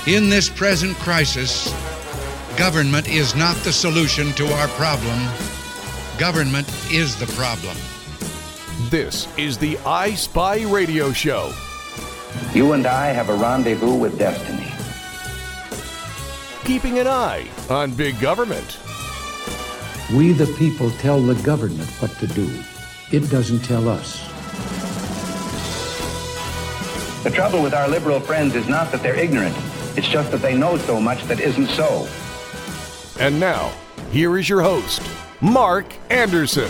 In this present crisis, government is not the solution to our problem. Government is the problem. This is the I Spy Radio Show. You and I have a rendezvous with destiny. Keeping an eye on big government. We the people tell the government what to do. It doesn't tell us. The trouble with our liberal friends is not that they're ignorant. It's just that they know so much that isn't so. And now, here is your host, Mark Anderson.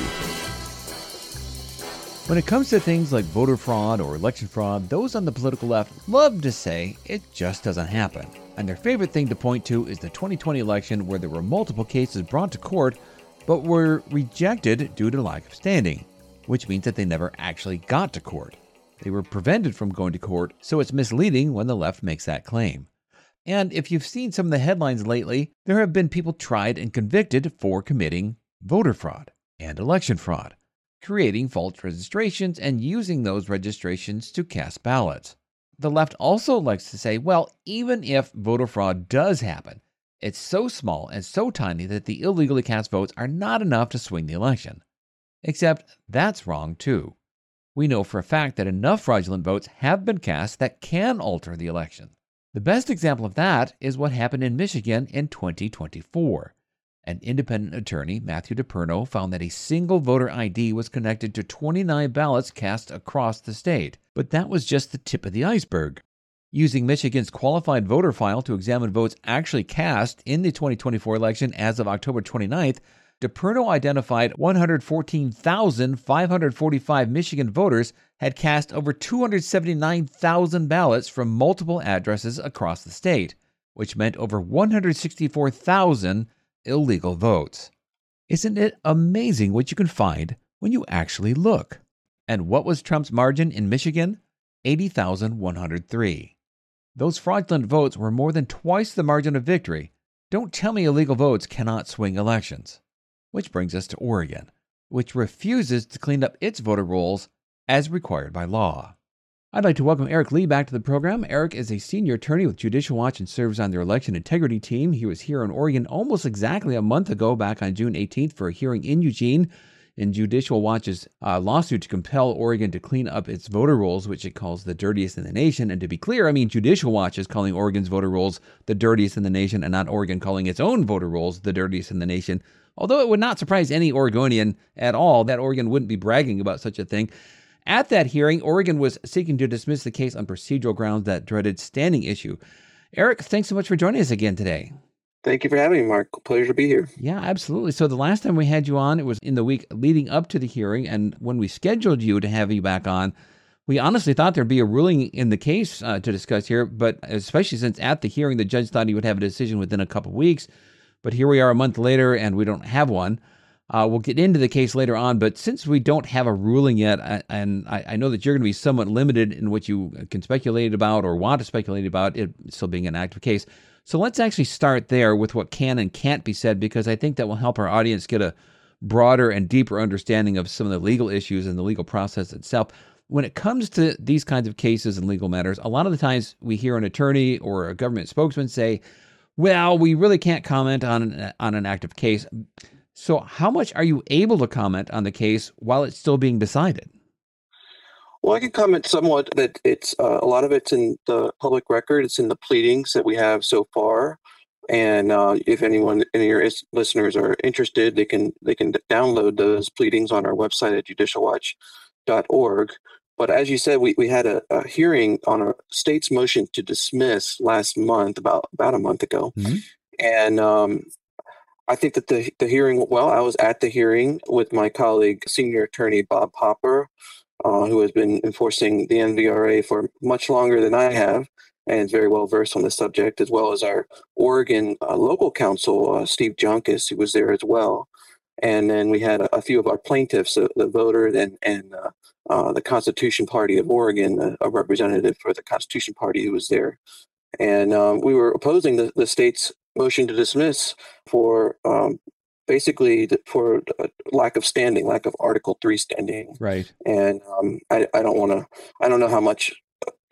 When it comes to things like voter fraud or election fraud, those on the political left love to say it just doesn't happen. And their favorite thing to point to is the 2020 election, where there were multiple cases brought to court but were rejected due to lack of standing, which means that they never actually got to court. They were prevented from going to court, so it's misleading when the left makes that claim. And if you've seen some of the headlines lately, there have been people tried and convicted for committing voter fraud and election fraud, creating false registrations and using those registrations to cast ballots. The left also likes to say, well, even if voter fraud does happen, it's so small and so tiny that the illegally cast votes are not enough to swing the election. Except that's wrong too. We know for a fact that enough fraudulent votes have been cast that can alter the election. The best example of that is what happened in Michigan in 2024. An independent attorney, Matthew DePerno, found that a single voter ID was connected to 29 ballots cast across the state. But that was just the tip of the iceberg. Using Michigan's qualified voter file to examine votes actually cast in the 2024 election as of October 29th, DePerno identified 114,545 Michigan voters had cast over 279,000 ballots from multiple addresses across the state, which meant over 164,000 illegal votes. Isn't it amazing what you can find when you actually look? And what was Trump's margin in Michigan? 80,103. Those fraudulent votes were more than twice the margin of victory. Don't tell me illegal votes cannot swing elections. Which brings us to Oregon, which refuses to clean up its voter rolls as required by law. I'd like to welcome Eric Lee back to the program. Eric is a senior attorney with Judicial Watch and serves on their election integrity team. He was here in Oregon almost exactly a month ago, back on June 18th, for a hearing in Eugene in Judicial Watch's lawsuit to compel Oregon to clean up its voter rolls, which it calls the dirtiest in the nation. And to be clear, I mean Judicial Watch is calling Oregon's voter rolls the dirtiest in the nation, and not Oregon calling its own voter rolls the dirtiest in the nation. Although it would not surprise any Oregonian at all that Oregon wouldn't be bragging about such a thing. At that hearing, Oregon was seeking to dismiss the case on procedural grounds, that dreaded standing issue. Eric, thanks so much for joining us again today. Thank you for having me, Mark. Pleasure to be here. Yeah, absolutely. So the last time we had you on, it was in the week leading up to the hearing. And when we scheduled you to have you back on, we honestly thought there'd be a ruling in the case to discuss here. But especially since at the hearing, the judge thought he would have a decision within a couple of weeks. But here we are a month later, and we don't have one. We'll get into the case later on. But since we don't have a ruling yet, and I know that you're going to be somewhat limited in what you can speculate about or want to speculate about, it still being an active case. So let's actually start there with what can and can't be said, because I think that will help our audience get a broader and deeper understanding of some of the legal issues and the legal process itself. When it comes to these kinds of cases and legal matters, a lot of the times we hear an attorney or a government spokesman say, well, we really can't comment on an active case. So how much are you able to comment on the case while it's still being decided? Well, I can comment somewhat that it's a lot of it's in the public record. It's in the pleadings that we have so far. And if any of your listeners are interested, they can download those pleadings on our website at judicialwatch.org. But as you said, we had a hearing on a state's motion to dismiss last month, about a month ago. Mm-hmm. And I think that the hearing, well, I was at the hearing with my colleague, senior attorney Bob Popper, who has been enforcing the NVRA for much longer than I have, and is very well versed on the subject, as well as our Oregon local counsel, Steve Junkus, who was there as well. And then we had a few of our plaintiffs, the voter and the Constitution Party of Oregon, a representative for the Constitution Party who was there. And we were opposing the state's motion to dismiss for basically for lack of standing, lack of Article 3 standing. Right. And I don't know how much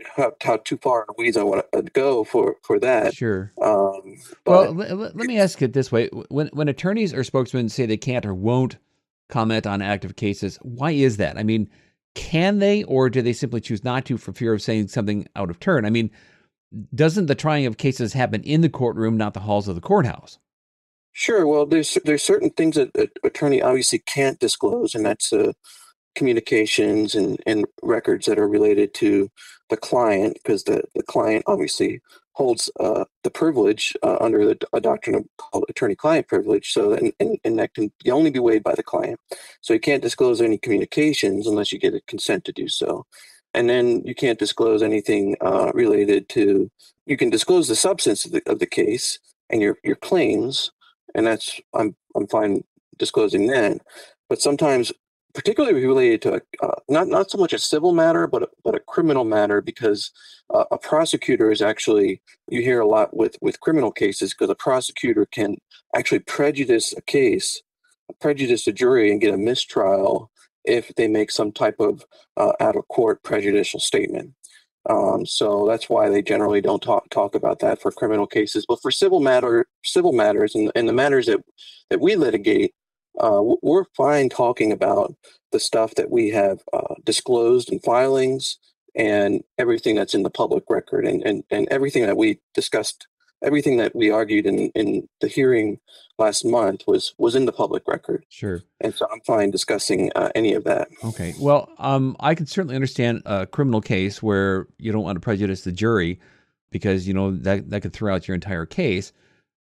how too far in the weeds I want to go for that. Sure. But Well, let me ask it this way: when attorneys or spokesmen say they can't or won't comment on active cases, why is that? I mean, can they, or do they simply choose not to for fear of saying something out of turn? I mean, doesn't the trying of cases happen in the courtroom, not the halls of the courthouse? sure, well, there's certain things that an attorney obviously can't disclose, and that's communications and records that are related to the client, because the client obviously holds the privilege under a doctrine called attorney-client privilege. So and that can only be waived by the client. So you can't disclose any communications unless you get a consent to do so. And then you can't disclose anything related to. You can disclose the substance of the case and your claims, and that's I'm fine disclosing that. But sometimes, particularly related to not so much a civil matter, but a criminal matter, because a prosecutor is actually, you hear a lot with criminal cases, because a prosecutor can actually prejudice a case, prejudice a jury, and get a mistrial if they make some type of out of court prejudicial statement. So that's why they generally don't talk about that for criminal cases. But for civil matters and the matters that we litigate, we're fine talking about the stuff that we have disclosed in filings and everything that's in the public record, and everything that we discussed, everything that we argued in the hearing last month was in the public record. Sure. And so I'm fine discussing any of that. Okay. Well, I can certainly understand a criminal case where you don't want to prejudice the jury because, that could throw out your entire case.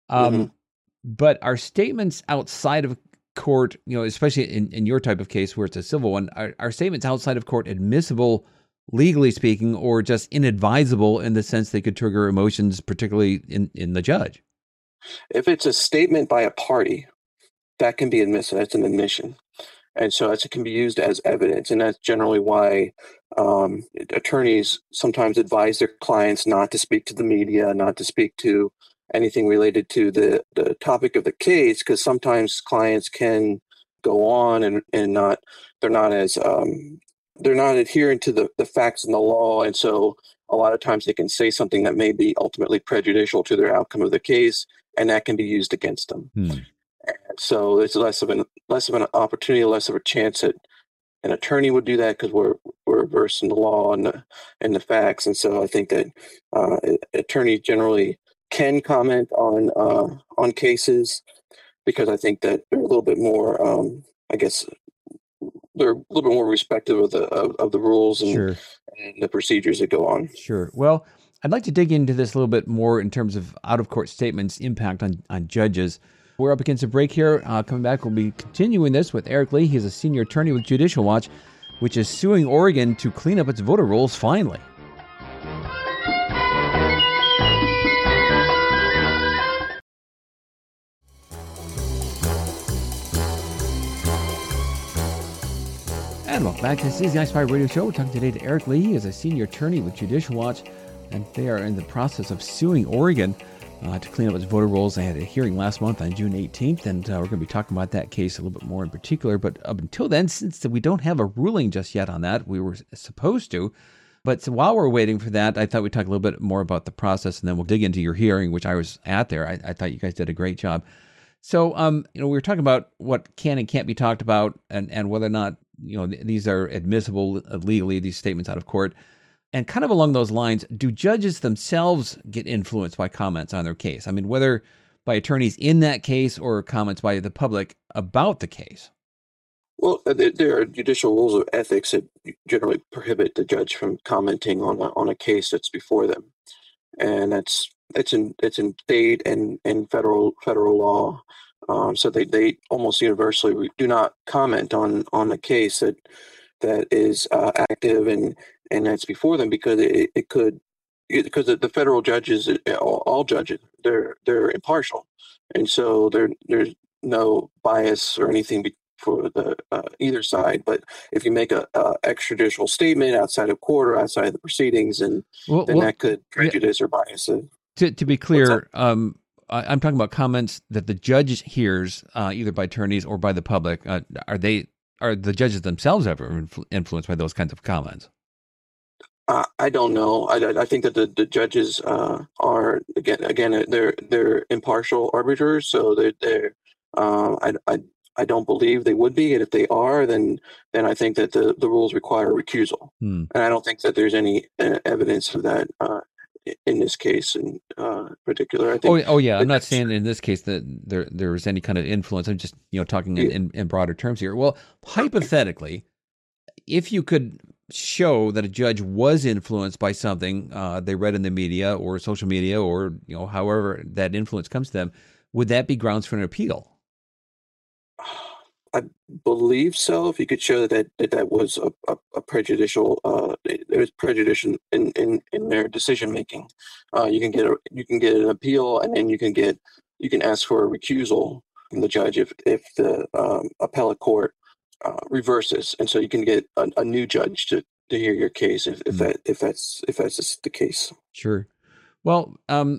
But are statements outside of court, especially in your type of case where it's a civil one, are statements outside of court admissible, legally speaking, or just inadvisable in the sense they could trigger emotions, particularly in the judge? If it's a statement by a party, that can be admissible. That's an admission. And so it can be used as evidence. And that's generally why attorneys sometimes advise their clients not to speak to the media, not to speak to anything related to the topic of the case, because sometimes clients can go on and they're not adherent to the facts and the law. And so a lot of times they can say something that may be ultimately prejudicial to their outcome of the case, and that can be used against them. And so it's less of an opportunity, less of a chance that an attorney would do that, because we're versed in the law and the facts. And so I think that attorneys generally can comment on cases, because I think that they're a little bit more, they're a little bit more respectful of the rules and the procedures that go on. Sure. Well, I'd like to dig into this a little bit more in terms of out-of-court statements' impact on judges. We're up against a break here. Coming back, we'll be continuing this with Eric Lee. He's a senior attorney with Judicial Watch, which is suing Oregon to clean up its voter rolls finally. And welcome back. This is the iSpy Radio Show. We're talking today to Eric Lee. He is a senior attorney with Judicial Watch, and they are in the process of suing Oregon to clean up its voter rolls. They had a hearing last month on June 18th, and we're going to be talking about that case a little bit more in particular. But up until then, since we don't have a ruling just yet on that, we were supposed to. But so while we're waiting for that, I thought we'd talk a little bit more about the process, and then we'll dig into your hearing, which I was at there. I thought you guys did a great job. So, we were talking about what can and can't be talked about, and whether or not these are admissible legally, these statements out of court. And kind of along those lines, do judges themselves get influenced by comments on their case? I mean, whether by attorneys in that case or comments by the public about the case? Well, there are judicial rules of ethics that generally prohibit the judge from commenting on a case that's before them, and it's in state and federal law. So they almost universally do not comment on a case that is active and that's before them, because because the federal judges, all judges, they're impartial, and so there's no bias or anything for the either side. But if you make a extrajudicial statement outside of court or outside of the proceedings, then that could prejudice or bias it. To be clear, I'm talking about comments that the judge hears either by attorneys or by the public. Are the judges themselves ever influenced by those kinds of comments? I don't know. I think that the judges are again they're impartial arbiters, so they're I don't believe they would be, and if they are, then I think that the rules require recusal, and I don't think that there's any evidence of that in this case in particular. I think. Oh yeah, I'm not saying in this case that there was any kind of influence. I'm just talking in broader terms here. Well, hypothetically, if you could show that a judge was influenced by something they read in the media or social media or however that influence comes to them, would that be grounds for an appeal? I believe so. If you could show that was a prejudicial, there was prejudice in their decision making, you can get an appeal, and then you can ask for a recusal from the judge if the appellate court reverses, and so you can get a new judge to hear your case if that's the case. Sure. Well,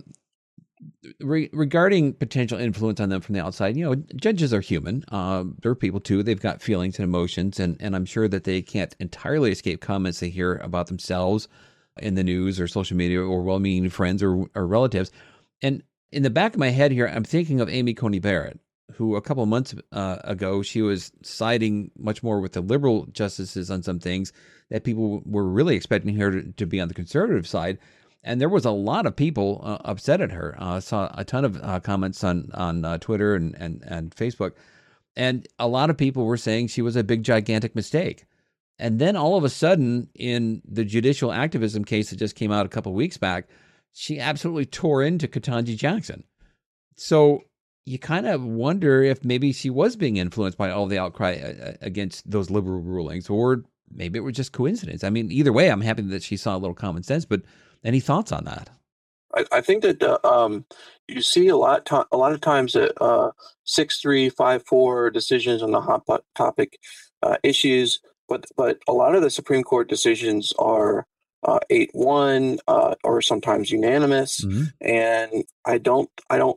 regarding potential influence on them from the outside, judges are human. They're people too. They've got feelings and emotions, and I'm sure that they can't entirely escape comments they hear about themselves in the news or social media or well-meaning friends or relatives. And in the back of my head here, I'm thinking of Amy Coney Barrett, who a couple of months ago, she was siding much more with the liberal justices on some things that people were really expecting her to be on the conservative side. And there was a lot of people upset at her. I saw a ton of comments on Twitter and Facebook. And a lot of people were saying she was a big, gigantic mistake. And then all of a sudden, in the judicial activism case that just came out a couple of weeks back, she absolutely tore into Ketanji Jackson. So you kind of wonder if maybe she was being influenced by all the outcry against those liberal rulings, or maybe it was just coincidence. I mean, either way, I'm happy that she saw a little common sense, but any thoughts on that? I think that you see a lot of times that 6-3, 5-4 decisions on the hot topic issues, but a lot of the Supreme Court decisions are 8-1 or sometimes unanimous, and I don't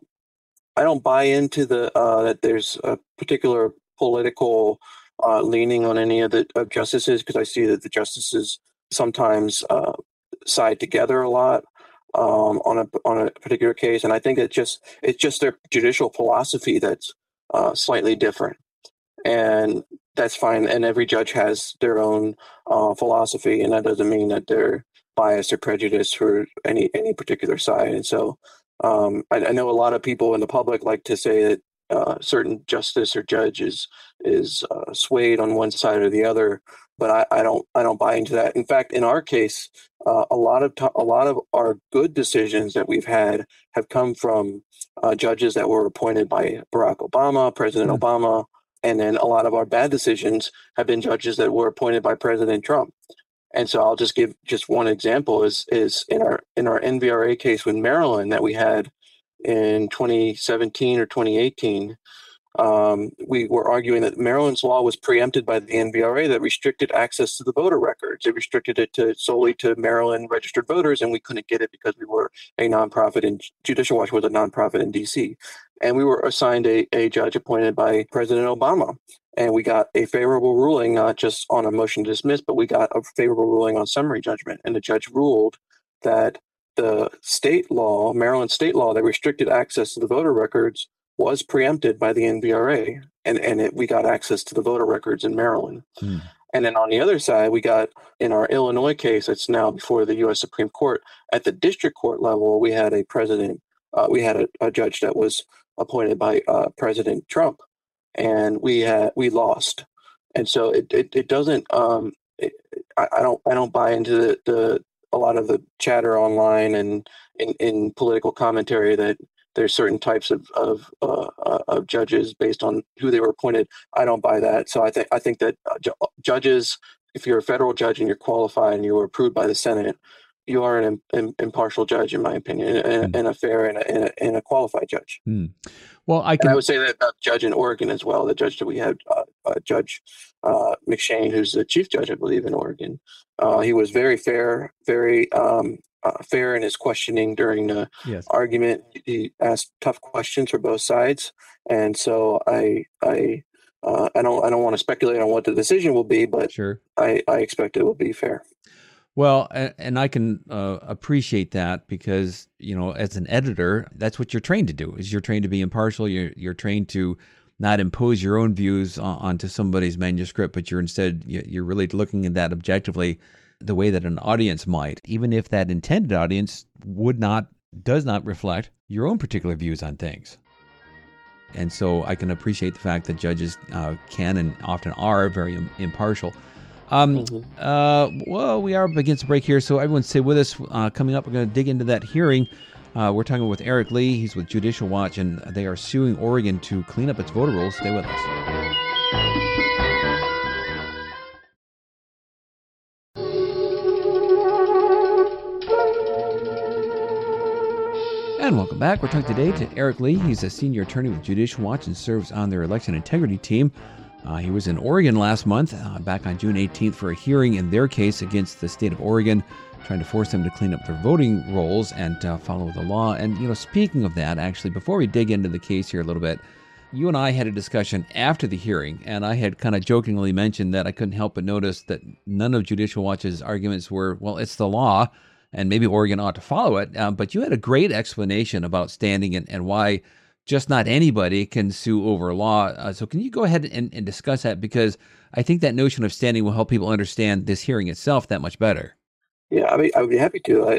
buy into that there's a particular political leaning on any of the justices, because I see that the justices sometimes side together a lot on a particular case, and I think it's just their judicial philosophy that's slightly different, and that's fine. And every judge has their own philosophy, and that doesn't mean that they're biased or prejudiced for any particular side. And so I know a lot of people in the public like to say that certain justice or judge is swayed on one side or the other, but I don't buy into that. In fact, in our case, a lot of our good decisions that we've had have come from judges that were appointed by Barack Obama, President Obama, and then a lot of our bad decisions have been judges that were appointed by President Trump. And so I'll just give just one example is in our NVRA case with Maryland that we had in 2017 or 2018. We were arguing that Maryland's law was preempted by the NVRA that restricted access to the voter records. It restricted it solely to Maryland registered voters, and we couldn't get it because we were a nonprofit, and Judicial Watch was a nonprofit in D.C. And we were assigned a judge appointed by President Obama. And we got a favorable ruling, not just on a motion to dismiss, but we got a favorable ruling on summary judgment. And the judge ruled that the state law, Maryland state law, that restricted access to the voter records was preempted by the NVRA. And we got access to the voter records in Maryland. And then on the other side, we got in our Illinois case, that's now before the U.S. Supreme Court, at the district court level, we had a judge that was appointed by President Trump. And we lost, and so it doesn't. I don't buy into a lot of the chatter online and in political commentary that there's certain types of judges based on who they were appointed. I don't buy that. So I think that judges, if you're a federal judge and you're qualified and you were approved by the Senate, you are an impartial judge, in my opinion, and a fair and a qualified judge. Well, I would say that about the judge in Oregon as well. The judge that we had, Judge McShane, who's the chief judge, I believe, in Oregon. He was very fair, very fair in his questioning during the argument. He asked tough questions for both sides, and so I don't want to speculate on what the decision will be, but sure. I expect it will be fair. Well, and I can appreciate that because, as an editor, that's what you're trained to do. Is you're trained to be impartial. You're trained to not impose your own views onto somebody's manuscript, but you're really looking at that objectively, the way that an audience might, even if that intended audience does not reflect your own particular views on things. And so I can appreciate the fact that judges can and often are very impartial. Well, we are up against a break here, so everyone stay with us. Coming up, we're going to dig into that hearing. We're talking with Eric Lee. He's with Judicial Watch, and they are suing Oregon to clean up its voter rolls. Stay with us. And welcome back. We're talking today to Eric Lee. He's a senior attorney with Judicial Watch and serves on their election integrity team. He was in Oregon last month, back on June 18th, for a hearing in their case against the state of Oregon, trying to force them to clean up their voting rolls and follow the law. And, speaking of that, actually, before we dig into the case here a little bit, you and I had a discussion after the hearing, and I had kind of jokingly mentioned that I couldn't help but notice that none of Judicial Watch's arguments were, well, it's the law, and maybe Oregon ought to follow it. But you had a great explanation about standing and why just not anybody can sue over law. So can you go ahead and discuss that? Because I think that notion of standing will help people understand this hearing itself that much better. Yeah, I would be happy to.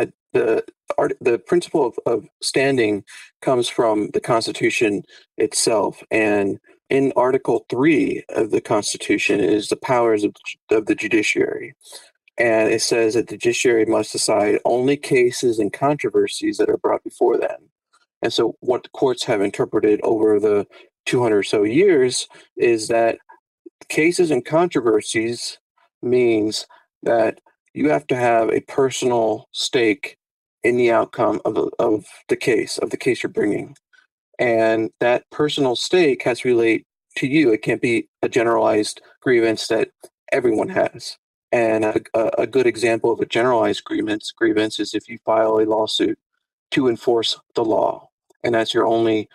The principle of standing comes from the Constitution itself. And in Article 3 of the Constitution is the powers of the judiciary. And it says that the judiciary must decide only cases and controversies that are brought before them. And so what the courts have interpreted over the 200 or so years is that cases and controversies means that you have to have a personal stake in the outcome of the case you're bringing. And that personal stake has to relate to you. It can't be a generalized grievance that everyone has. And a good example of a generalized grievance is if you file a lawsuit to enforce the law, and that's your only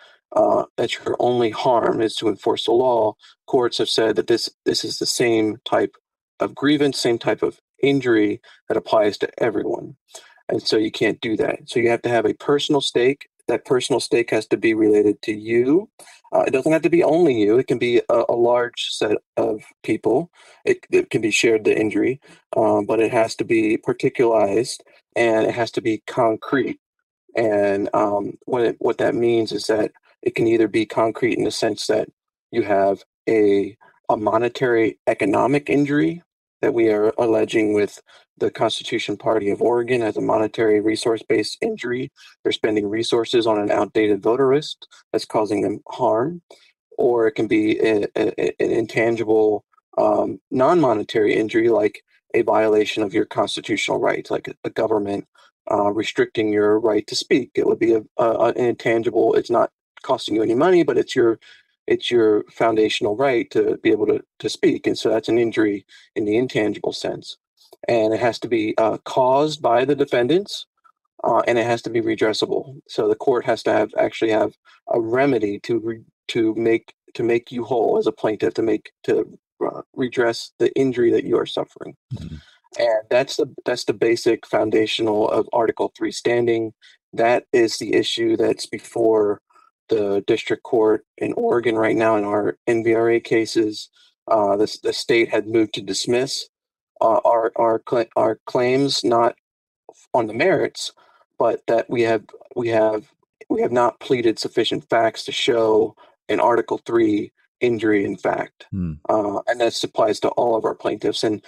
harm is to enforce the law. Courts have said that this is the same type of grievance, same type of injury that applies to everyone, and so you can't do that. So you have to have a personal stake. That personal stake has to be related to you. It doesn't have to be only you. It can be a large set of people. It can be shared, the injury, but it has to be particularized and it has to be concrete. And what that means is that it can either be concrete in the sense that you have a monetary economic injury that we are alleging with the Constitution Party of Oregon as a monetary resource-based injury. They're spending resources on an outdated voter list that's causing them harm. Or it can be an intangible non-monetary injury like a violation of your constitutional rights, like a government restricting your right to speak. It would be an intangible. It's not costing you any money, but it's your foundational right to be able to speak. And so that's an injury in the intangible sense. And it has to be caused by the defendants, and it has to be redressable. So the court has to have a remedy to make you whole as a plaintiff, to redress the injury that you are suffering. Mm-hmm. And that's the basic foundational of Article 3 standing. That is the issue that's before the district court in Oregon right now in our NVRA cases. The state had moved to dismiss our claims, not on the merits, but that we have not pleaded sufficient facts to show an Article 3 injury in fact. And that applies to all of our plaintiffs. And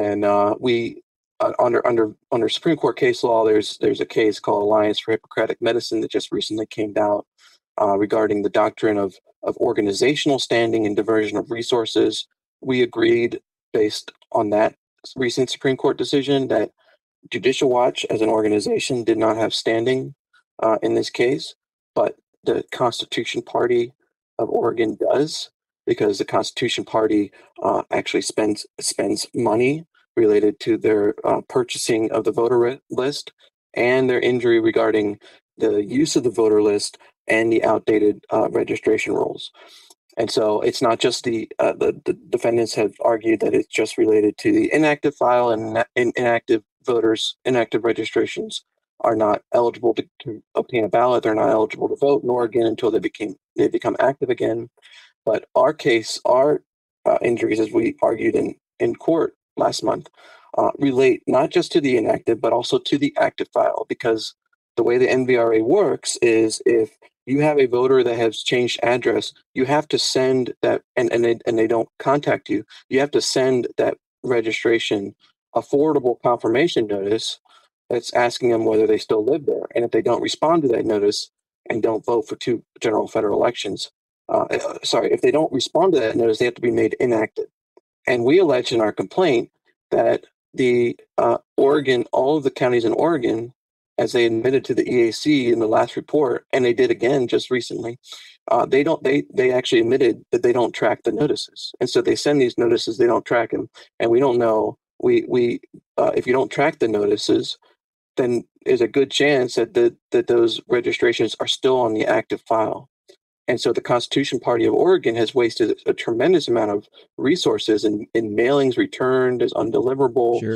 we under Supreme Court case law, there's a case called Alliance for Hippocratic Medicine that just recently came out regarding the doctrine of organizational standing and diversion of resources. We agreed, based on that recent Supreme Court decision, that Judicial Watch as an organization did not have standing in this case, but the Constitution Party of Oregon does, because the Constitution Party actually spends money related to their purchasing of the voter list and their injury regarding the use of the voter list and the outdated registration rolls. And so it's not just the defendants have argued that it's just related to the inactive file, and inactive voters, inactive registrations are not eligible to obtain a ballot. They're not eligible to vote in Oregon until they become active again. But our case, our injuries, as we argued in court last month, relate not just to the inactive, but also to the active file, because the way the NVRA works is if you have a voter that has changed address, you have to send that, and they don't contact you, you have to send that registration a forwardable confirmation notice that's asking them whether they still live there. And if they don't respond to that notice and don't vote for 2 general federal elections, if they don't respond to that notice, they have to be made inactive. And we allege in our complaint that the Oregon, all of the counties in Oregon, as they admitted to the EAC in the last report, and they did again just recently, they actually admitted that they don't track the notices. And so they send these notices, they don't track them. And we don't know, if you don't track the notices, then there's a good chance that those registrations are still on the active file. And so the Constitution Party of Oregon has wasted a tremendous amount of resources in mailings returned as undeliverable, Sure.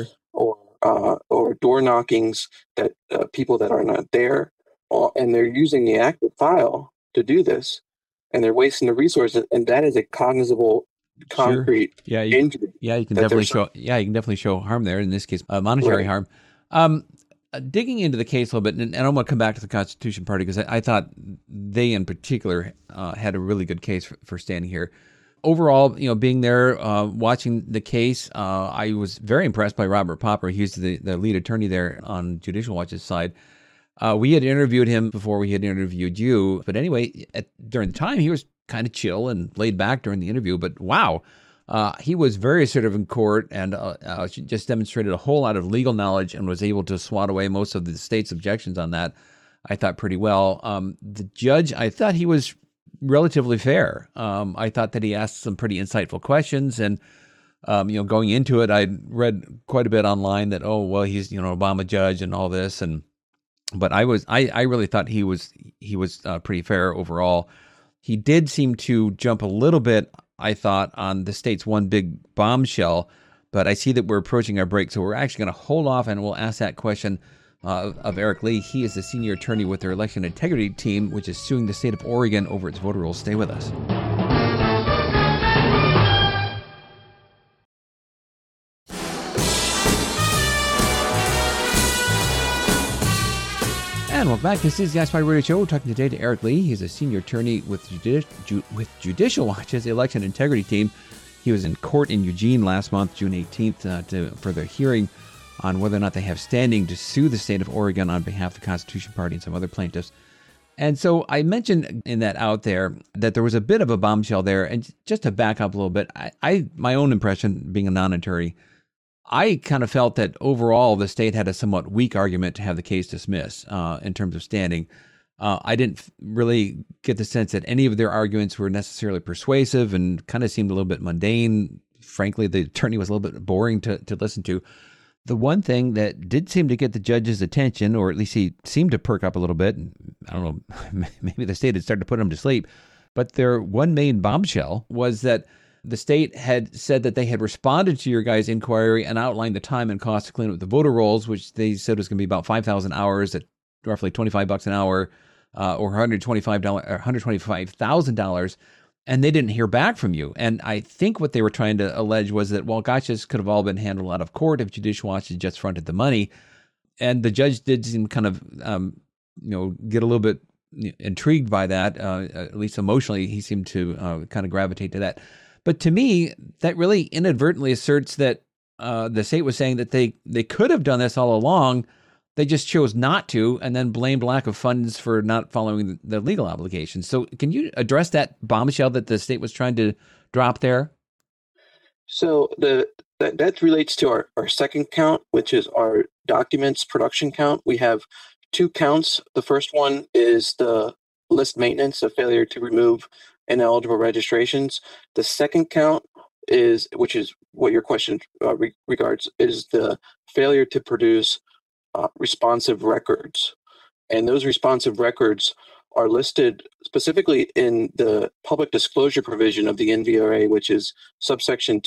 or door knockings that people that are not there, and they're using the active file to do this, and they're wasting the resources, and that is a cognizable, concrete injury. Yeah, you can definitely show harm there. In this case, monetary harm. Digging into the case a little bit, and I want to come back to the Constitution Party because I thought they in particular had a really good case for standing here. Overall, being there, watching the case, I was very impressed by Robert Popper. He's the lead attorney there on Judicial Watch's side. We had interviewed him before we had interviewed you. But anyway, during the time, he was kind of chill and laid back during the interview. But wow, he was very assertive in court and just demonstrated a whole lot of legal knowledge and was able to swat away most of the state's objections on that, I thought, pretty well. The judge, I thought he was relatively fair. I thought that he asked some pretty insightful questions, and going into it, I read quite a bit online that he's an Obama judge and all this, but I really thought he was pretty fair overall. He did seem to jump a little bit, I thought, on the state's one big bombshell, but I see that we're approaching our break, so we're actually going to hold off and we'll ask that question of Eric Lee. He is the senior attorney with their election integrity team, which is suing the state of Oregon over its voter rolls. Stay with us. And welcome back. This is the Ask My Radio Show. We're talking today to Eric Lee. He's a senior attorney with Judicial Watch's election integrity team. He was in court in Eugene last month, June 18th, for their hearing on whether or not they have standing to sue the state of Oregon on behalf of the Constitution Party and some other plaintiffs. And so I mentioned in that out there that there was a bit of a bombshell there. And just to back up a little bit, my own impression, being a non-attorney, I kind of felt that overall the state had a somewhat weak argument to have the case dismissed in terms of standing. I didn't really get the sense that any of their arguments were necessarily persuasive and kind of seemed a little bit mundane. Frankly, the attorney was a little bit boring to listen to. The one thing that did seem to get the judge's attention, or at least he seemed to perk up a little bit, I don't know, maybe the state had started to put him to sleep, but their one main bombshell was that the state had said that they had responded to your guys' inquiry and outlined the time and cost to clean up the voter rolls, which they said was going to be about 5,000 hours at roughly $25 an hour, or $125,000. And they didn't hear back from you. And I think what they were trying to allege was that, well, gosh, this could have all been handled out of court if Judicial Watch had just fronted the money. And the judge did seem kind of, get a little bit intrigued by that. At least emotionally, he seemed to kind of gravitate to that. But to me, that really inadvertently asserts that the state was saying that they could have done this all along. They just chose not to, and then blamed lack of funds for not following the legal obligations. So can you address that bombshell that the state was trying to drop there? So that relates to our second count, which is our documents production count. We have 2 counts. The first one is the list maintenance, a failure to remove ineligible registrations. The second count is, which is what your question regards, is the failure to produce responsive records. And those responsive records are listed specifically in the public disclosure provision of the NVRA, which is subsection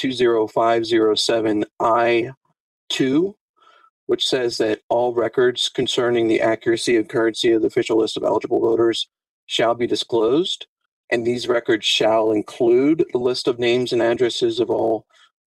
20507I2, which says that all records concerning the accuracy and currency of the official list of eligible voters shall be disclosed, and these records shall include the list of names and addresses of all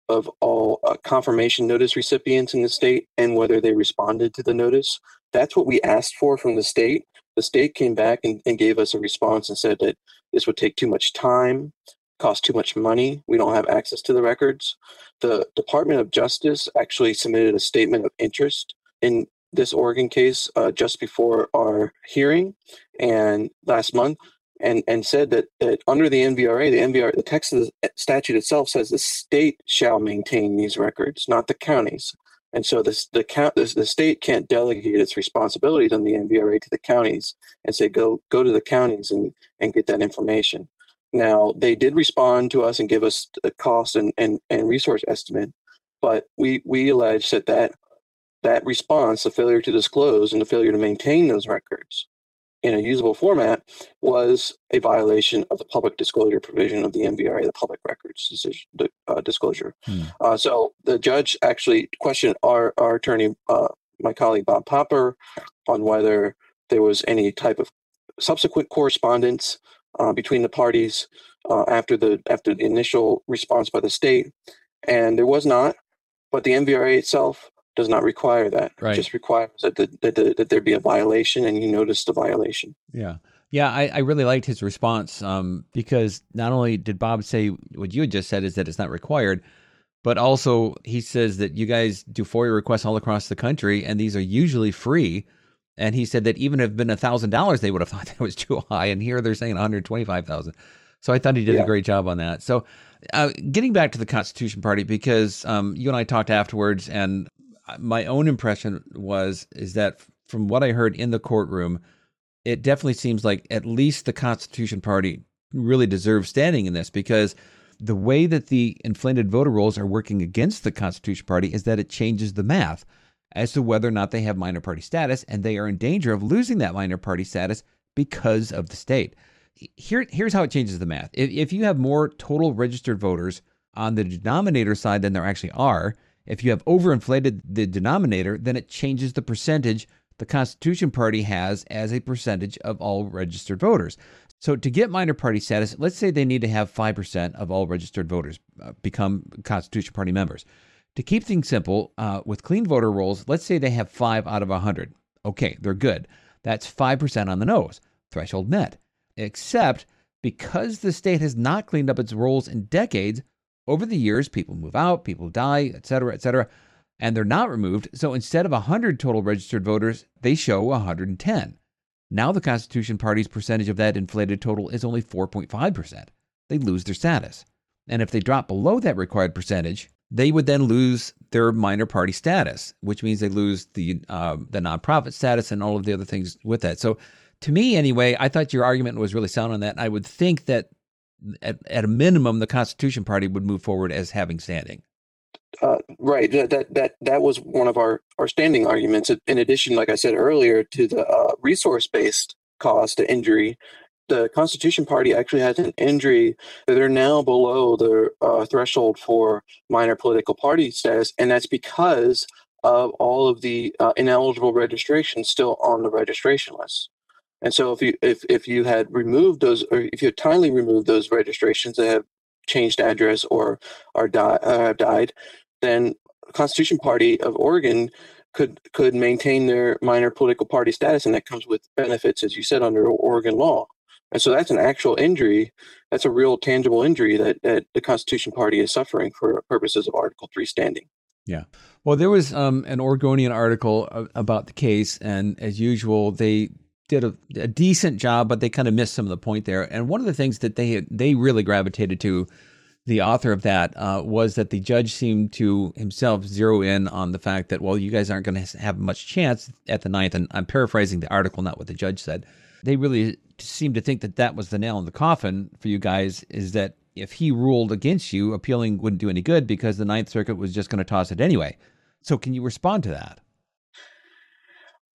confirmation notice recipients in the state and whether they responded to the notice. That's what we asked for from the state. The state came back and gave us a response and said that this would take too much time, cost too much money. We don't have access to the records. The Department of Justice actually submitted a statement of interest in this Oregon case just before our hearing and last month, and said that under the NVRA, the text of the statute itself says the state shall maintain these records, not the counties. And so the state can't delegate its responsibilities on the NVRA to the counties and say, go to the counties and get that information. Now, they did respond to us and give us a cost and resource estimate, but we allege that response, the failure to disclose and the failure to maintain those records in a usable format, was a violation of the public disclosure provision of the NVRA, the public records disclosure. So the judge actually questioned our attorney, my colleague Bob Popper, on whether there was any type of subsequent correspondence between the parties after the initial response by the state, and there was not. But the NVRA itself does not require that. Right. It just requires that there be a violation and you notice the violation. Yeah. Yeah, I really liked his response because not only did Bob say what you had just said is that it's not required, but also he says that you guys do FOIA requests all across the country and these are usually free. And he said that even if it had been $1,000, they would have thought that was too high. And here they're saying $125,000. So I thought he did a great job on that. So getting back to the Constitution Party, because you and I talked afterwards, and my own impression is that from what I heard in the courtroom, it definitely seems like at least the Constitution Party really deserves standing in this, because the way that the inflated voter rolls are working against the Constitution Party is that it changes the math as to whether or not they have minor party status, and they are in danger of losing that minor party status because of the state. Here's how it changes the math. If you have more total registered voters on the denominator side than there actually are, if you have overinflated the denominator, then it changes the percentage the Constitution Party has as a percentage of all registered voters. So to get minor party status, let's say they need to have 5% of all registered voters become Constitution Party members. To keep things simple, with clean voter rolls, let's say they have 5 out of 100. Okay, they're good. That's 5% on the nose. Threshold met. Except because the state has not cleaned up its rolls in decades, over the years, people move out, people die, et cetera, and they're not removed. So instead of 100 total registered voters, they show 110. Now the Constitution Party's percentage of that inflated total is only 4.5%. They lose their status. And if they drop below that required percentage, they would then lose their minor party status, which means they lose the nonprofit status and all of the other things with that. So to me, anyway, I thought your argument was really sound on that. I would think that at a minimum, the Constitution Party would move forward as having standing. Right. That was one of our standing arguments. In addition, like I said earlier, to the resource-based cost to injury, the Constitution Party actually has an injury that they're now below the threshold for minor political party status, and that's because of all of the ineligible registrations still on the registration list. And so if you had removed those, or if you had timely removed those registrations that have changed address or have died, then the Constitution Party of Oregon could maintain their minor political party status, and that comes with benefits, as you said, under Oregon law. And so that's an actual injury. That's a real tangible injury that the Constitution Party is suffering for purposes of Article 3 standing. Yeah. Well, there was an Oregonian article about the case, and as usual, they did a decent job, but they kind of missed some of the point there. And one of the things that they really gravitated to, the author of that, was that the judge seemed to himself zero in on the fact that, well, you guys aren't going to have much chance at the 9th. And I'm paraphrasing the article, not what the judge said. They really seemed to think that was the nail in the coffin for you guys, is that if he ruled against you, appealing wouldn't do any good because the Ninth Circuit was just going to toss it anyway. So can you respond to that?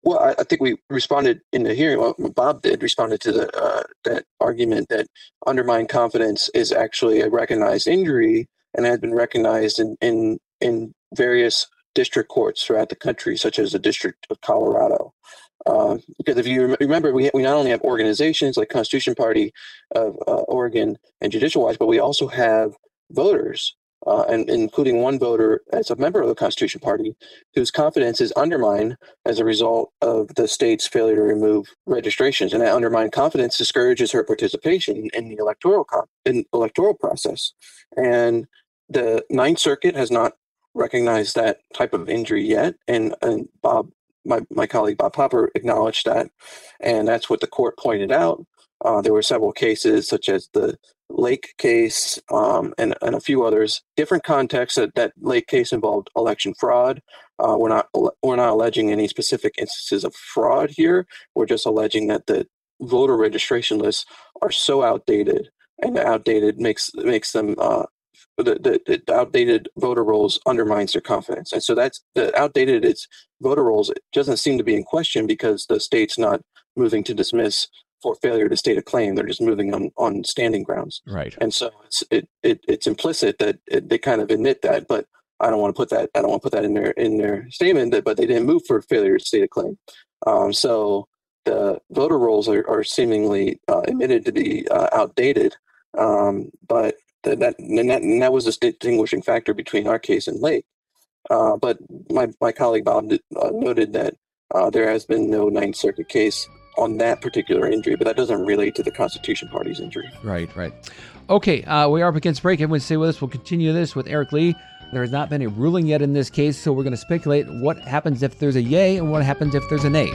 Well, I think we responded in the hearing. Well, Bob did responded to that argument that undermined confidence is actually a recognized injury and has been recognized in various district courts throughout the country, such as the District of Colorado. Because if you remember, we not only have organizations like Constitution Party of Oregon and Judicial Watch, but we also have voters, and including one voter as a member of the Constitution Party whose confidence is undermined as a result of the state's failure to remove registrations. And that undermined confidence discourages her participation in the electoral process. And the Ninth Circuit has not recognized that type of injury yet. And Bob, my colleague Bob Popper, acknowledged that. And that's what the court pointed out. There were several cases, such as the Lake case and a few others. Different contexts. That Lake case involved election fraud. We're not alleging any specific instances of fraud here. We're just alleging that the voter registration lists are so outdated, and the outdated makes them the outdated voter rolls undermines their confidence. And so that's the outdated voter rolls. It doesn't seem to be in question because the state's not moving to dismiss for failure to state a claim. They're just moving on standing grounds. Right. And so it's implicit that they kind of admit that, but I don't want to put that in their statement, but they didn't move for failure to state a claim. So the voter rolls are seemingly admitted to be outdated. But that was a distinguishing factor between our case and Lake. But my colleague Bob noted that there has been no Ninth Circuit case on that particular injury, but that doesn't relate to the Constitution Party's injury. Right. Okay, we are up against break. Everyone stay with us. We'll continue this with Eric Lee. There has not been a ruling yet in this case, so we're going to speculate what happens if there's a yay and what happens if there's a nay.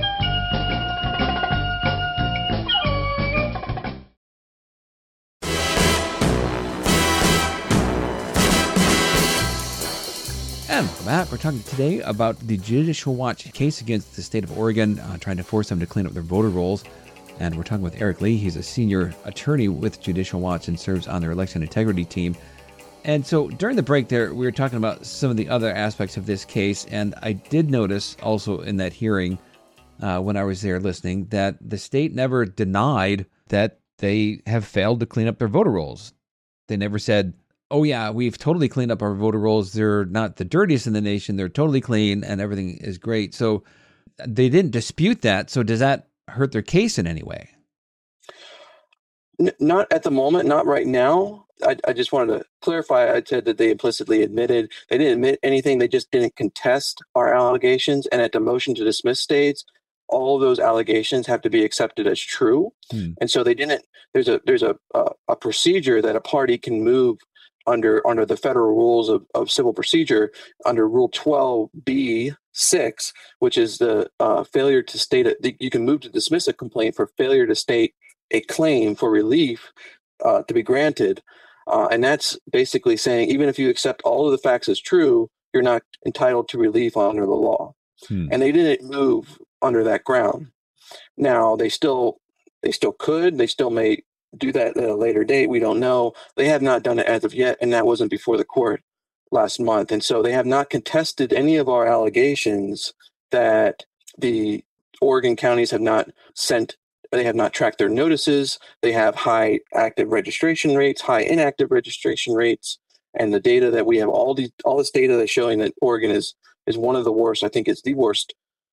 And welcome back. We're talking today about the Judicial Watch case against the state of Oregon, trying to force them to clean up their voter rolls. And we're talking with Eric Lee. He's a senior attorney with Judicial Watch and serves on their election integrity team. And so during the break there, we were talking about some of the other aspects of this case. And I did notice also in that hearing, when I was there listening, that the state never denied that they have failed to clean up their voter rolls. They never said, oh yeah, we've totally cleaned up our voter rolls. They're not the dirtiest in the nation. They're totally clean and everything is great. So they didn't dispute that. So does that hurt their case in any way? Not at the moment, not right now. I just wanted to clarify. I said that they implicitly admitted. They didn't admit anything. They just didn't contest our allegations. And at the motion to dismiss stage, all of those allegations have to be accepted as true. And so they didn't. There's a procedure that a party can move under the federal rules of civil procedure under Rule 12b-6, which is the failure to state it. You can move to dismiss a complaint for failure to state a claim for relief to be granted. And that's basically saying, even if you accept all of the facts as true, you're not entitled to relief under the law. And they didn't move under that ground. Now, they still could. They still may do that at a later date. We don't know. They have not done it as of yet, and that wasn't before the court last month. And so they have not contested any of our allegations that the Oregon counties have not tracked their notices. They have high active registration rates, high inactive registration rates, and the data that we have, all this data that's showing that Oregon is one of the worst. I think it's the worst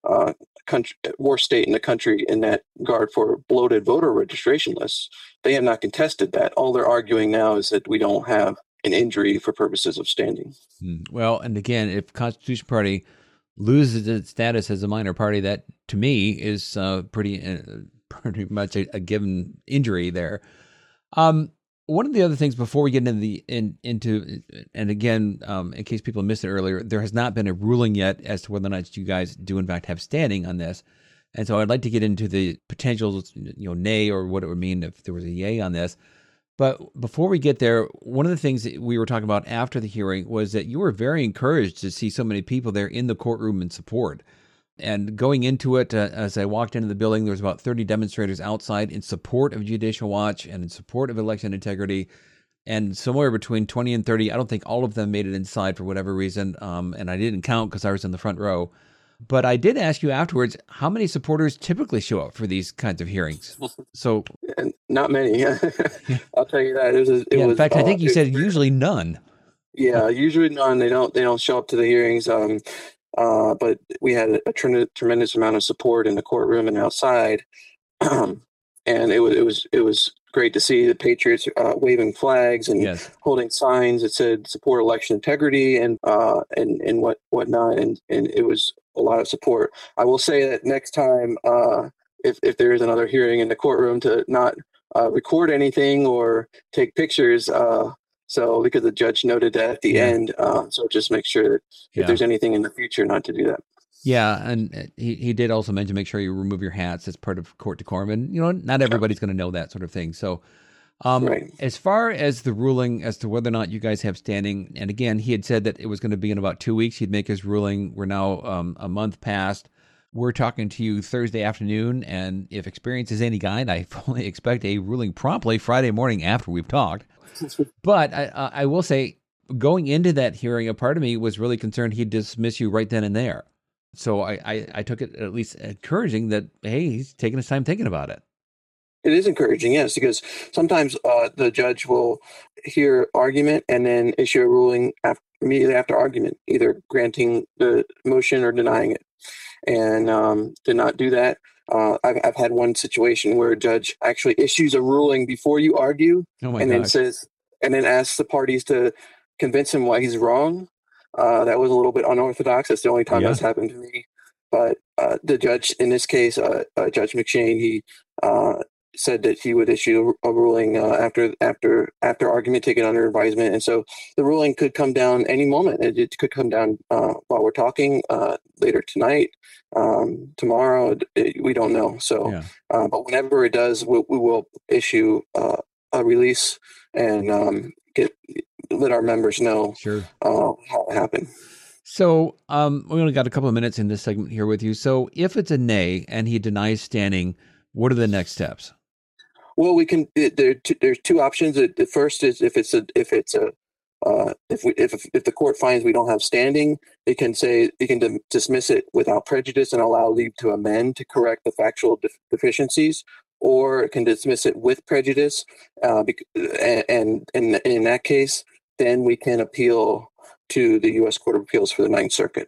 worst state in the country in that regard for bloated voter registration lists. They have not contested that. All they're arguing now is that we don't have an injury for purposes of standing. Well, and again, if Constitution Party loses its status as a minor party, that to me is pretty much a given injury there. One of the other things before we get into and again, in case people missed it earlier, there has not been a ruling yet as to whether or not you guys do in fact have standing on this. And so I'd like to get into the potentials, nay, or what it would mean if there was a yay on this. But before we get there, one of the things that we were talking about after the hearing was that you were very encouraged to see so many people there in the courtroom in support. And going into it, as I walked into the building, there was about 30 demonstrators outside in support of Judicial Watch and in support of election integrity. And somewhere between 20 and 30, I don't think all of them made it inside for whatever reason. And I didn't count because I was in the front row. But I did ask you afterwards, how many supporters typically show up for these kinds of hearings? So, And not many. I'll tell you that. in fact, I think you said usually none. Yeah, usually none. They don't show up to the hearings. But we had a tremendous amount of support in the courtroom and outside, and it was great to see the Patriots waving flags and holding signs that said "support election integrity" and whatnot, and it was a lot of support. I will say that next time, if there is another hearing in the courtroom, to not record anything or take pictures. So because the judge noted that at the end, so just make sure that if there's anything in the future, not to do that. Yeah, and he did also mention make sure you remove your hats as part of court decorum, and not everybody's going to know that sort of thing. So, as far as the ruling as to whether or not you guys have standing, and again, he had said that it was going to be in about 2 weeks. He'd make his ruling. We're now a month past. We're talking to you Thursday afternoon, and if experience is any guide, I fully expect a ruling promptly Friday morning after we've talked. But I will say, going into that hearing, a part of me was really concerned he'd dismiss you right then and there. So I took it at least encouraging that, hey, he's taking his time thinking about it. It is encouraging, yes, because sometimes the judge will hear argument and then issue a ruling immediately after argument, either granting the motion or denying it. And did not do that. I've had one situation where a judge actually issues a ruling before you argue, then asks the parties to convince him why he's wrong. That was a little bit unorthodox. That's the only time that's happened to me. But the judge in this case, Judge McShane, he said that he would issue a ruling after argument taken under advisement, and so the ruling could come down any moment. It could come down while we're talking later tonight, tomorrow. We don't know. So, but whenever it does, we will issue a release and let our members know how it happened. So we only got a couple of minutes in this segment here with you. So if it's a nay and he denies standing, what are the next steps? Well, we can. There's two options. The first is if the court finds we don't have standing, it can dismiss it without prejudice and allow leave to amend to correct the factual deficiencies, or it can dismiss it with prejudice. And in that case, then we can appeal to the U.S. Court of Appeals for the Ninth Circuit.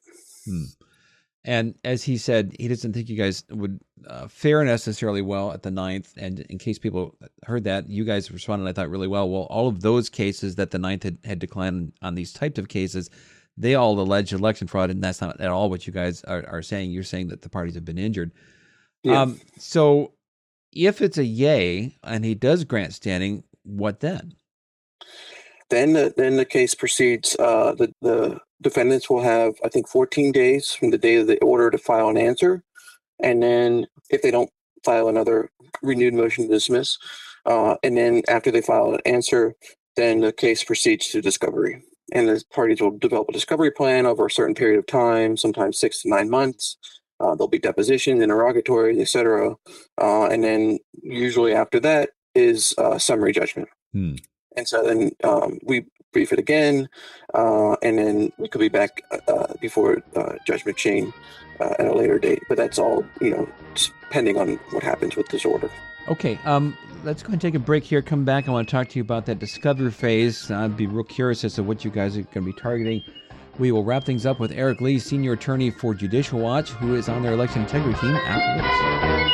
And as he said, he doesn't think you guys would fare necessarily well at the Ninth. And in case people heard that, you guys responded, I thought, really well. Well, all of those cases that the Ninth had declined on these types of cases, they all allege election fraud, and that's not at all what you guys are saying. You're saying that the parties have been injured. Yeah. So if it's a yay and he does grant standing, what then? Then the case proceeds. The defendants will have, I think, 14 days from the day of the order to file an answer. And then if they don't file another renewed motion to dismiss, and then after they file an answer, then the case proceeds to discovery. And the parties will develop a discovery plan over a certain period of time, sometimes 6 to 9 months. There'll be depositions, interrogatories, etc. And then usually after that is summary judgment. And so then we brief it again, and then we could be back before Judge McShane at a later date. But that's all, depending on what happens with this order. Okay, let's go and take a break here. Come back. I want to talk to you about that discovery phase. I'd be real curious as to what you guys are going to be targeting. We will wrap things up with Eric Lee, senior attorney for Judicial Watch, who is on their election integrity team after this.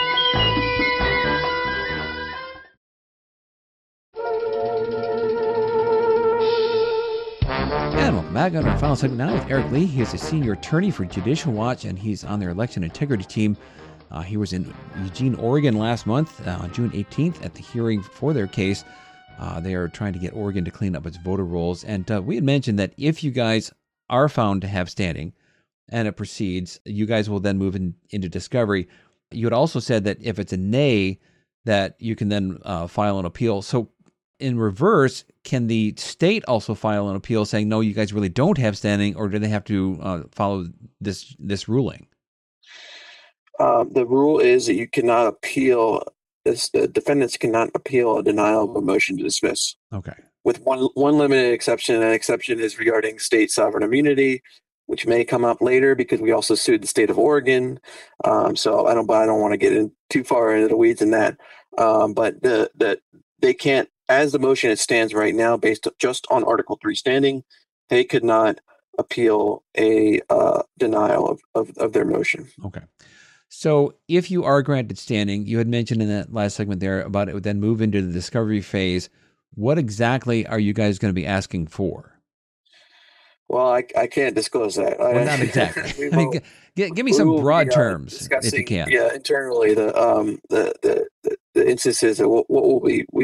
And welcome back on our final segment now with Eric Lee. He is a senior attorney for Judicial Watch, and he's on their election integrity team. He was in Eugene, Oregon last month, on June 18th, at the hearing for their case. They are trying to get Oregon to clean up its voter rolls. And we had mentioned that if you guys are found to have standing and it proceeds, you guys will then move into discovery. You had also said that if it's a nay, that you can then file an appeal. So in reverse, can the state also file an appeal saying, no, you guys really don't have standing, or do they have to follow this ruling? The rule is that you cannot appeal. The defendants cannot appeal a denial of a motion to dismiss. Okay. With one limited exception. That exception is regarding state sovereign immunity. which may come up later because we also sued the state of Oregon. So I don't want to get in too far into the weeds in that. But they can't, as the motion it stands right now, based just on Article 3 standing, they could not appeal a denial of their motion. Okay. So if you are granted standing, you had mentioned in that last segment there about it would then move into the discovery phase. What exactly are you guys going to be asking for? Well, I can't disclose that. Well, not exactly. I mean, give me some broad terms, if you can. Yeah, internally the instances of what will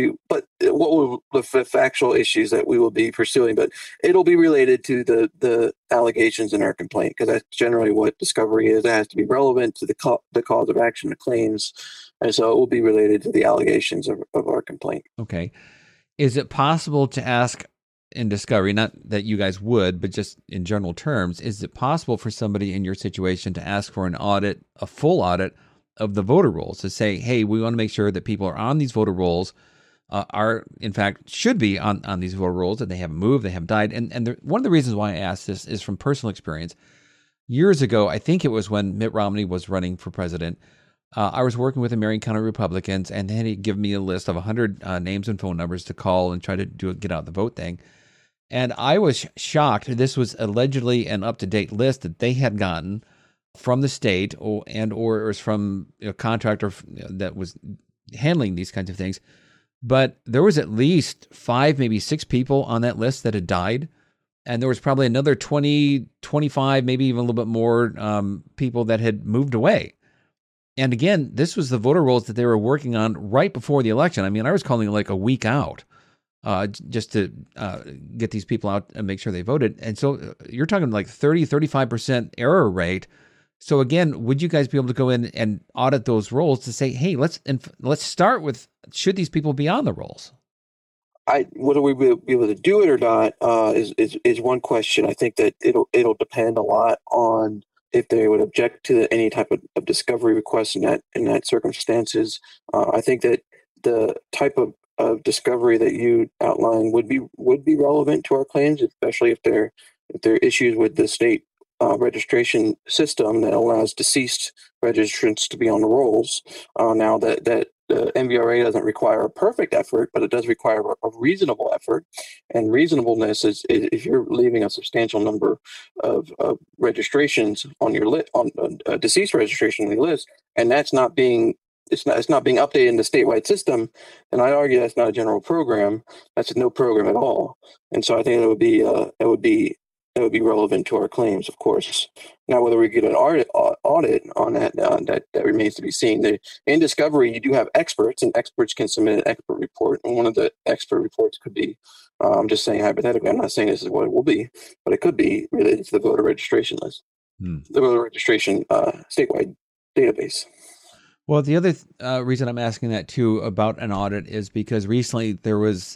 the factual issues that we will be pursuing, but it'll be related to the allegations in our complaint, because that's generally what discovery is. It has to be relevant to the cause of action, the claims, and so it will be related to the allegations of our complaint. Okay. Is it possible to ask in discovery, not that you guys would, but just in general terms, is it possible for somebody in your situation to ask for an audit, a full audit of the voter rolls, to say, hey, we want to make sure that people are on these voter rolls, are in fact should be on these voter rolls, that they haven't moved, they haven't died. And one of the reasons why I asked this is from personal experience. Years ago, I think it was when Mitt Romney was running for president, I was working with the Marion County Republicans, and then he'd give me a list of 100 names and phone numbers to call and try to get out the vote thing. And I was shocked. This was allegedly an up-to-date list that they had gotten from the state or it was from a contractor that was handling these kinds of things. But there was at least 5, maybe 6 people on that list that had died. And there was probably another 20, 25, maybe even a little bit more people that had moved away. And again, this was the voter rolls that they were working on right before the election. I mean, I was calling it like a week out. Just to get these people out and make sure they voted. And so you're talking like 30, 35% error rate. So again, would you guys be able to go in and audit those rolls to say, hey, let's start with, should these people be on the rolls? Whether we will be able to do it or not is one question. I think that it'll depend a lot on if they would object to any type of discovery request in that circumstances. I think that the type of discovery that you outlined would be relevant to our claims, especially if there are issues with the state registration system that allows deceased registrants to be on the rolls. Now that the MVRA doesn't require a perfect effort, but it does require a reasonable effort. And reasonableness is if you're leaving a substantial number of registrations on your list, on deceased registration on your list, and that's not being it's not being updated in the statewide system, and I'd argue that's not a general program. That's no program at all. And so I think it would be relevant to our claims, of course. Now, whether we get an audit on that remains to be seen. In discovery, you do have experts, and experts can submit an expert report. And one of the expert reports could be, I'm just saying hypothetically, I'm not saying this is what it will be, but it could be related to the voter registration list, the voter registration statewide database. Well, the other reason I'm asking that too about an audit is because recently there was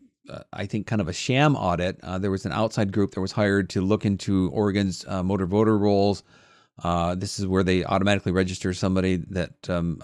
I think kind of a sham audit. There was an outside group that was hired to look into Oregon's motor voter rolls. This is where they automatically register somebody that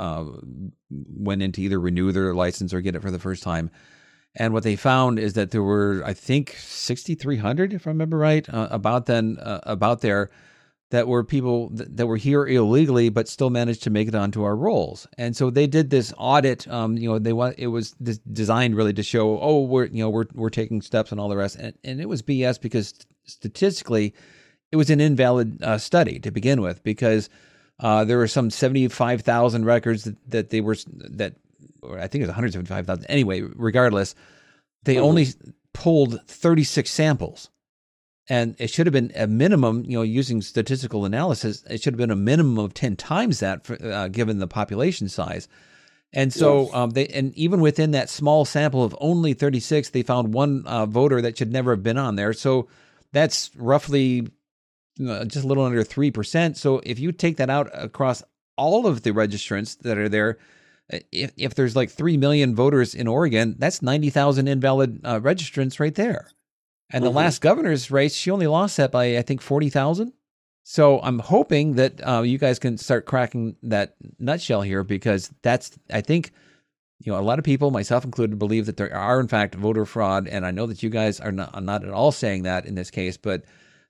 went in to either renew their license or get it for the first time. And what they found is that there were, I think, 6,300, if I remember right, about there, that were people that were here illegally but still managed to make it onto our rolls. And so they did this audit. It was designed really to show, we're taking steps and all the rest. And it was BS because statistically, it was an invalid study to begin with, because there were some 75,000 records that or I think it was 175,000. Anyway, regardless, they only pulled 36 samples. And it should have been a minimum, using statistical analysis, it should have been a minimum of 10 times that, given the population size. And so and even within that small sample of only 36, they found one voter that should never have been on there. So that's roughly just a little under 3%. So if you take that out across all of the registrants that are there, if there's like 3 million voters in Oregon, that's 90,000 invalid registrants right there. And the last governor's race, she only lost that by, I think, 40,000. So I'm hoping that you guys can start cracking that nutshell here, because that's, I think, a lot of people, myself included, believe that there are, in fact, voter fraud. And I know that you guys are not at all saying that in this case, but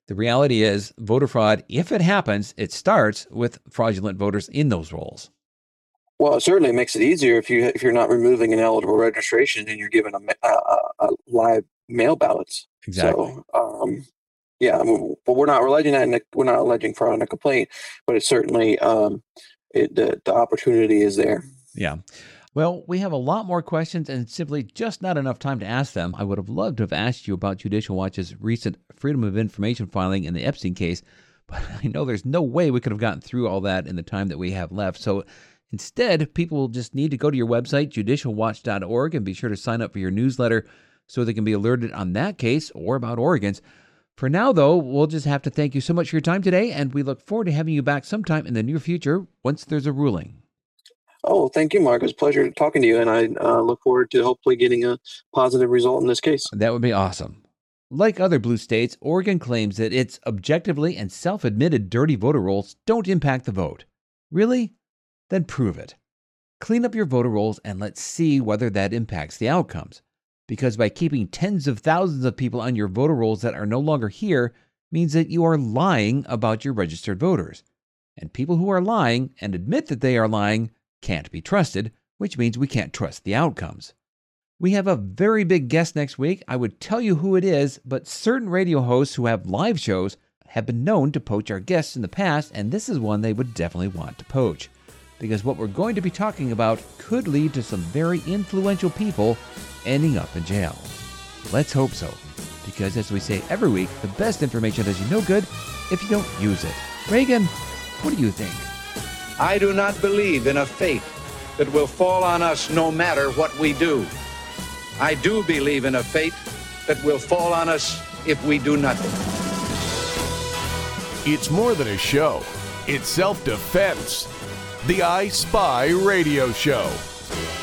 The reality is, voter fraud, if it happens, it starts with fraudulent voters in those rolls. Well, it certainly makes it easier if you're not removing an eligible registration and you're given a live mail ballots. Exactly. So, yeah, I mean, but we're not alleging fraud in a complaint, but it's certainly the opportunity is there. Yeah. Well, we have a lot more questions and simply just not enough time to ask them. I would have loved to have asked you about Judicial Watch's recent Freedom of Information filing in the Epstein case, but I know there's no way we could have gotten through all that in the time that we have left. So instead, people will just need to go to your website, judicialwatch.org, and be sure to sign up for your newsletter so they can be alerted on that case or about Oregon's. For now, though, we'll just have to thank you so much for your time today, and we look forward to having you back sometime in the near future once there's a ruling. Oh, thank you, Mark. It was a pleasure talking to you, and I look forward to hopefully getting a positive result in this case. That would be awesome. Like other blue states, Oregon claims that its objectively and self-admitted dirty voter rolls don't impact the vote. Really? Then prove it. Clean up your voter rolls and let's see whether that impacts the outcomes. Because by keeping tens of thousands of people on your voter rolls that are no longer here means that you are lying about your registered voters. And people who are lying and admit that they are lying can't be trusted, which means we can't trust the outcomes. We have a very big guest next week. I would tell you who it is, but certain radio hosts who have live shows have been known to poach our guests in the past, and this is one they would definitely want to poach. Because what we're going to be talking about could lead to some very influential people ending up in jail. Let's hope so. Because as we say every week, the best information does you no good if you don't use it. Reagan, what do you think? I do not believe in a fate that will fall on us no matter what we do. I do believe in a fate that will fall on us if we do nothing. It's more than a show. It's self-defense. The I Spy Radio Show.